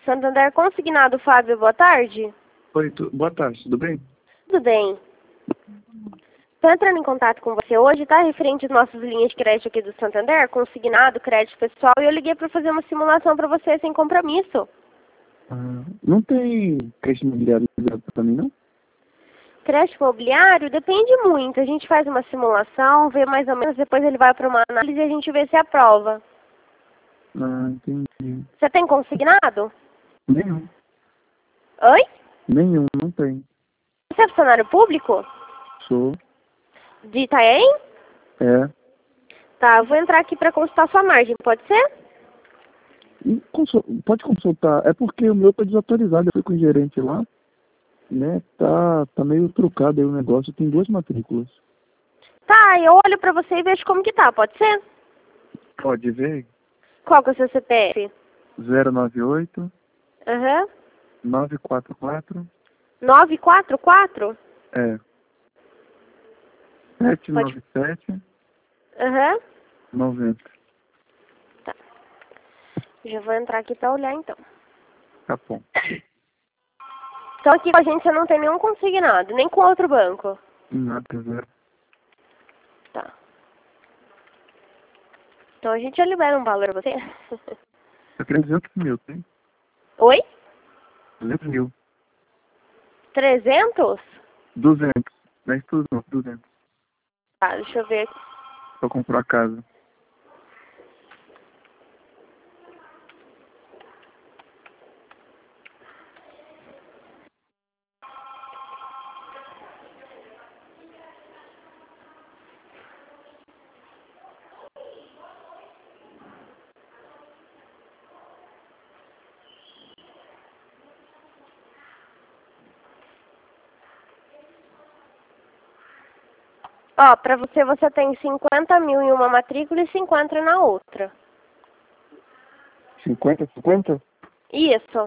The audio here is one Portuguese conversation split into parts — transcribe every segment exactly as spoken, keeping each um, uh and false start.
Santander Consignado, Fábio, boa tarde. Oi, tu... boa tarde, tudo bem? Tudo bem. Estou entrando em contato com você hoje, tá? Referente às nossas linhas de crédito aqui do Santander, consignado, crédito pessoal, e eu liguei para fazer uma simulação para você sem compromisso. Ah, não tem crédito imobiliário para mim, não? Crédito imobiliário depende muito. A gente faz uma simulação, vê mais ou menos, depois ele vai para uma análise e a gente vê se aprova. Ah, entendi. Você tem consignado? Nenhum. Oi? Nenhum, não tem. Você é funcionário público? Sou. De Itaém? É. Tá, vou entrar aqui para consultar sua margem, pode ser? E consul... Pode consultar. É porque o meu tá desatualizado. Eu fui com o gerente lá, né? Tá, tá meio trucado aí o negócio. Tem duas matrículas. Tá, eu olho pra você e vejo como que tá, pode ser? Pode ver. Qual que é o seu C P F? zero nove oito, Aham. nove quatro quatro. nove quatro quatro? É. sete nove sete, Aham. noventa. Tá. Já vou entrar aqui pra olhar então. Tá bom. Então aqui com a gente você não tem nenhum consignado, nem com outro banco. Nada, zero. Tá. Então a gente já libera um valor pra você. Eu queria duzentos mil, tem? Oi? duzentos mil. trezentos? duzentos. Não é isso tudo, não. duzentos. Tá, deixa eu ver aqui. Pra comprar a casa. Ó, pra você, você tem cinquenta mil em uma matrícula e cinquenta na outra. cinquenta, cinquenta? Isso.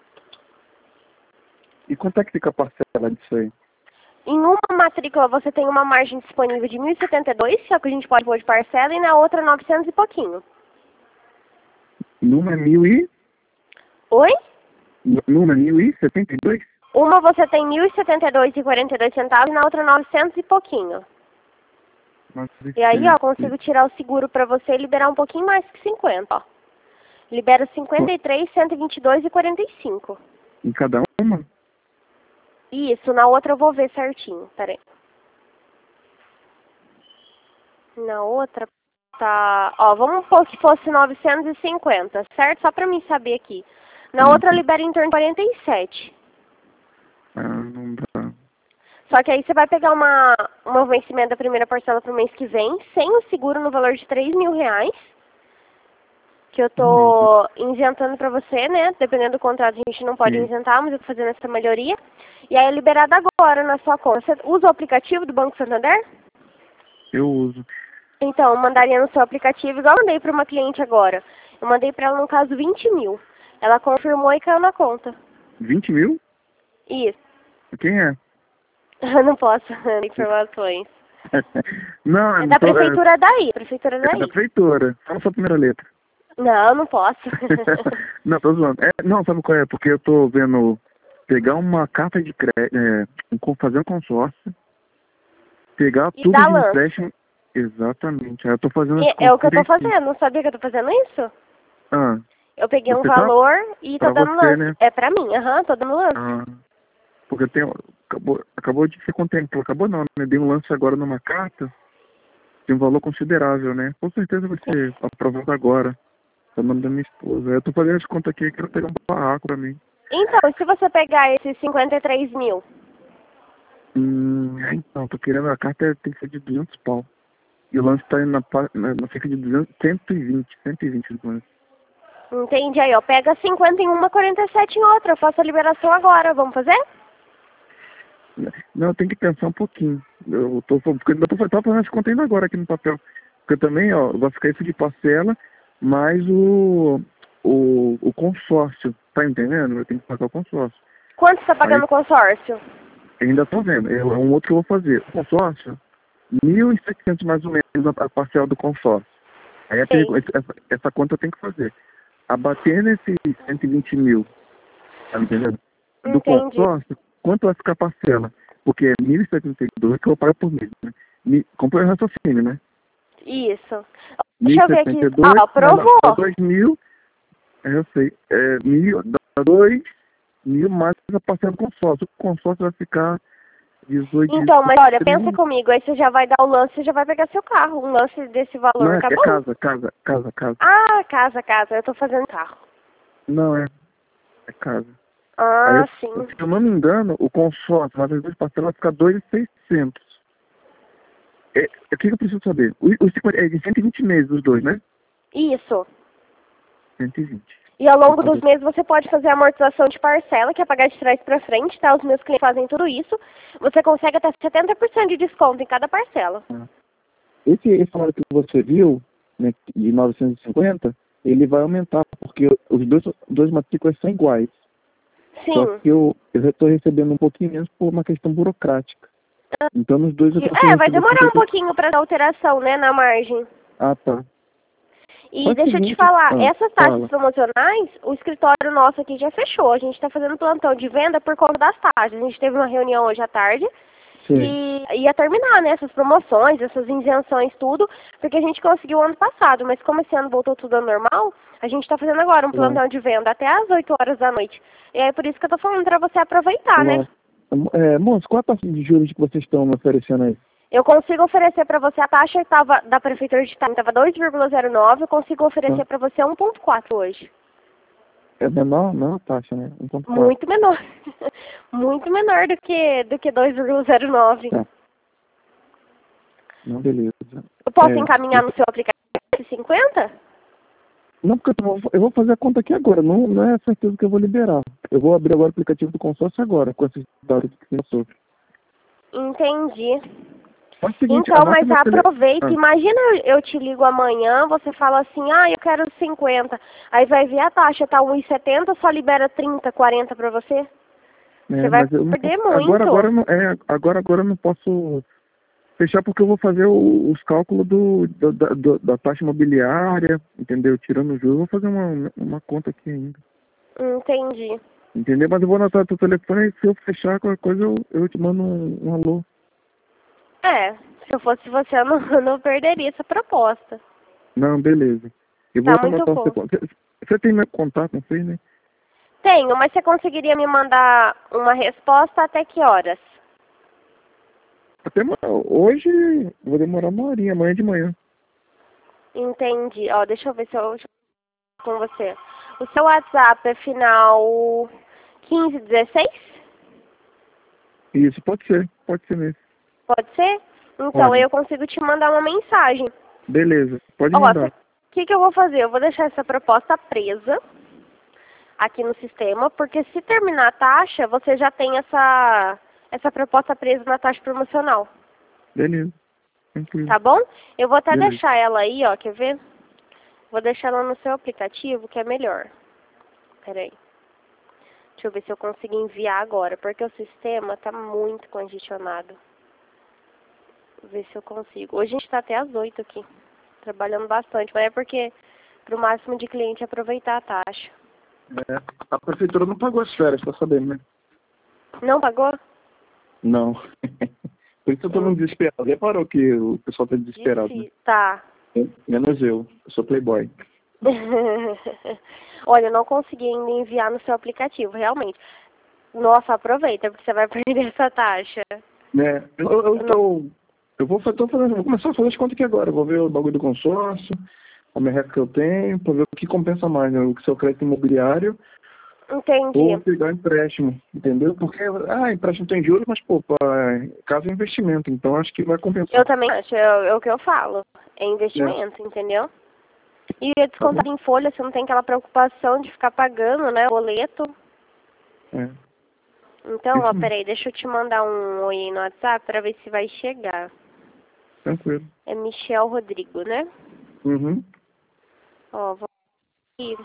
E quanto é que fica a parcela disso aí? Em uma matrícula você tem uma margem disponível de mil e setenta e dois, que é o que a gente pode pôr de parcela, e na outra novecentos e pouquinho. Numa é mil e... Oi? Numa é mil e setenta e dois? Uma você tem mil e setenta e dois e quarenta e dois centavos e na outra novecentos e pouquinho. E aí, ó, consigo tirar o seguro pra você e liberar um pouquinho mais que cinquenta, ó. Libera cinquenta e três, cento e vinte e dois e quarenta e cinco. Em cada uma? Isso, na outra eu vou ver certinho, peraí. Na outra tá... Ó, vamos supor que fosse novecentos e cinquenta, certo? Só pra mim saber aqui. Na outra libera em torno de quarenta e sete. Ah, não dá. Só que aí você vai pegar uma, uma vencimento da primeira parcela pro mês que vem, sem o seguro no valor de três mil reais. Que eu tô isentando pra você, né? Dependendo do contrato, a gente não pode Sim. isentar, mas eu tô fazendo essa melhoria. E aí é liberado agora na sua conta. Você usa o aplicativo do Banco Santander? Eu uso. Então, eu mandaria no seu aplicativo, igual eu mandei pra uma cliente agora. Eu mandei pra ela, no caso, vinte mil. Ela confirmou e caiu na conta. vinte mil? Isso. Quem é? Eu não posso dar informações. Não, É da tô- prefeitura daí. Prefeitura É da daí. prefeitura. Fala só a primeira letra. Não, não posso. Não, tô zoando. É, não, sabe qual é? Porque eu tô vendo pegar uma carta de crédito, é, um- fazer um consórcio, pegar E tudo dá de lance. empréstimo. Exatamente. Aí eu tô fazendo E esse é o que eu tô consórcio. fazendo. Não sabia que eu tô fazendo isso? Ah, Eu peguei um você tá? valor e tô Pra dando você, lance. né? É pra mim, aham, tô dando lance. Ah, porque eu tenho, acabou, acabou de ser contemplado, acabou não, né? Dei um lance agora numa carta de um valor considerável, né? Com certeza vai ser aprovado agora. Tá nome da minha esposa. Eu tô fazendo as contas aqui, eu quero pegar um barraco pra mim. Então, e se você pegar esses cinquenta e três mil? Hum, é, então, tô querendo, a carta tem que ser de duzentos pau. E o lance tá indo na, pa- na, na cerca de duzentos, cento e vinte, cento e vinte do lance. Entende aí, ó. Pega cinquenta em uma, quarenta e sete em outra. Eu faço a liberação agora. Vamos fazer? Não, tem que pensar um pouquinho. Eu tô, porque eu tô, tô fazendo as contas ainda agora aqui no papel. Porque também, ó, vai ficar isso de parcela, mais o, o, o consórcio, tá entendendo? Eu tenho que pagar o consórcio. Quanto você tá pagando o consórcio? Eu ainda tô vendo, é um outro que eu vou fazer. O consórcio, mil e setecentos mais ou menos a, a parcela do consórcio. Aí a Sei. pergu- essa, essa conta eu tenho que fazer. Abater nesses cento e vinte mil, Tá entendendo? Do Entendi. consórcio, quanto vai ficar a parcela? Porque é mil e setenta e dois que eu pago por mês, né? Me, comprou o raciocínio, né? Isso. Deixa eu ver aqui. Ah, aprovou. aprovou. dois mil, eu sei, é, mil, dá dois mil mais a parcela do consórcio. O consórcio vai ficar dezoito. Então, mas olha, pensa comigo, aí você já vai dar o lance, você já vai pegar seu carro, um lance desse valor, Não, é, tá é bom? casa, casa, casa, casa. Ah, casa, casa, eu tô fazendo carro. Não, é, é casa. Ah, aí, sim. se eu não me engano, o consórcio, mas as duas parcelas vai ficar dois mil e seiscentos. É, o que eu preciso saber? Os, os cinquenta, é de cento e vinte meses os dois, né? Isso. cento e vinte. E ao longo dos meses você pode fazer a amortização de parcela, que é pagar de trás pra frente, tá? Os meus clientes fazem tudo isso. Você consegue até setenta por cento de desconto em cada parcela. Ah. Esse, esse valor que você viu, né, de novecentos e cinquenta, ele vai aumentar, porque os dois, dois matrículas são iguais. Sim. Só que eu estou recebendo um pouquinho menos por uma questão burocrática. Então, nos dois eu tô É, vai demorar um cinquenta. pouquinho pra dar alteração, né, na margem. Ah, tá. E Faz deixa eu seguinte, te falar, ah, essas taxas fala. promocionais, o escritório nosso aqui já fechou. A gente está fazendo plantão de venda por conta das taxas. A gente teve uma reunião hoje à tarde Sim. e ia terminar, né, essas promoções, essas isenções, tudo, porque a gente conseguiu ano passado. Mas como esse ano voltou tudo ao normal, a gente está fazendo agora um plantão de venda até às oito horas da noite. E é por isso que eu tô falando para você aproveitar, né? É, moço, qual a taxa de juros que vocês estão me oferecendo aí? Eu consigo oferecer para você, a taxa tava, da Prefeitura de Itaim estava dois vírgula zero nove, eu consigo oferecer Ah. para você um ponto quatro hoje. É menor? Menor taxa, né? um ponto quatro. Muito menor. Muito menor do que, do que dois vírgula zero nove. Tá. Não, beleza. Eu posso É, encaminhar no seu aplicativo cinquenta? Não, porque eu vou, eu vou fazer a conta aqui agora. Não, não é certeza que eu vou liberar. Eu vou abrir agora o aplicativo do consórcio agora, com esses dados que eu sou. Entendi. Faz o seguinte, Então, anota mas meu tele- aproveita. Ah. Imagina eu te ligo amanhã, você fala assim, ah, eu quero cinquenta. Aí vai ver a taxa, tá um e setenta, só libera trinta, quarenta pra você. É, Você vai mas eu não perder posso, muito. agora, agora, não, é, agora, agora eu não posso fechar porque eu vou fazer o- os cálculos do, do- da, do- da taxa imobiliária, entendeu? Tirando o juros, eu vou fazer uma, uma conta aqui ainda. Entendi. Entendeu? Mas eu vou anotar teu telefone e se eu fechar qualquer coisa, eu, eu te mando um, um alô. É, se eu fosse você, eu não, eu não perderia essa proposta. Não, beleza. Eu Tá vou muito anotar bom. você. Você, você tem meu contato, não sei, né? Tenho, mas você conseguiria me mandar uma resposta até que horas? Até ma- hoje vou demorar uma horinha, amanhã de manhã. Entendi. Ó, deixa eu ver se eu com você. O seu WhatsApp é final quinze dezesseis? Isso, pode ser, pode ser mesmo. Pode ser? Então, Pode. aí eu consigo te mandar uma mensagem. Beleza, pode Ó, mandar. o que, que eu vou fazer? Eu vou deixar essa proposta presa aqui no sistema, porque se terminar a taxa, você já tem essa, essa proposta presa na taxa promocional. Beleza, tranquilo. Tá bom? Eu vou até Beleza. deixar ela aí, ó, quer ver? Vou deixar ela no seu aplicativo, que é melhor. Peraí. Deixa eu ver se eu consigo enviar agora, porque o sistema tá muito congestionado. Vou ver se eu consigo. Hoje a gente tá até às oito aqui, trabalhando bastante, mas é porque pro máximo de cliente aproveitar a taxa. É, a prefeitura não pagou as férias, tá sabendo, né? Não pagou? Não. Por isso eu tô Hum. no desesperado. Reparou que o pessoal tá desesperado, né? Tá. Menos eu. Eu sou playboy. Olha, eu não consegui ainda enviar no seu aplicativo, realmente. Nossa, aproveita, porque você vai perder essa taxa. Né? Eu, eu, eu, tô, eu vou, tô fazendo, vou começar a fazer as contas aqui agora. Vou ver o bagulho do consórcio, a merreca que eu tenho, pra ver o que compensa mais, né? O seu crédito imobiliário Entendi. ou pegar empréstimo, entendeu? Porque, ah, empréstimo tem juros, mas, pô, pra, caso é investimento, então acho que vai compensar. Eu também acho, é, é o que eu falo. É investimento, é. Entendeu? E é descontado Tá em folha, você não tem aquela preocupação de ficar pagando, né, o boleto. É. Então, Isso ó, mesmo. peraí, deixa eu te mandar um oi no WhatsApp pra ver se vai chegar. Tranquilo. É Michel Rodrigo, né? Uhum. Ó, vou aqui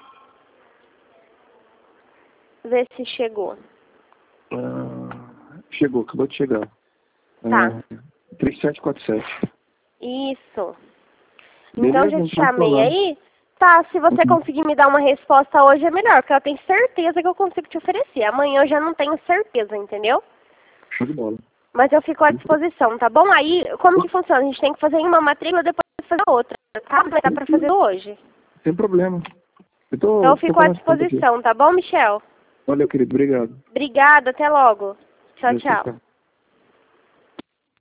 ver se chegou. Ah, chegou, acabou de chegar. Tá. Ah, três sete quatro sete. Isso. Beleza, Então, já não te pode chamei falar. aí. Tá, se você Uhum. conseguir me dar uma resposta hoje é melhor, porque eu tenho certeza que eu consigo te oferecer. Amanhã eu já não tenho certeza, entendeu? Show de bola. Mas eu fico à disposição, tá bom? Aí, como que funciona? A gente tem que fazer em uma matrícula e depois fazer a outra, tá? Vai dar pra fazer hoje. Sem problema. Eu tô, Então eu tô fico à falando aqui. disposição, tá bom, Michel? Valeu, querido. Obrigado. Obrigada, até logo. Tchau, Deus, tchau. tchau.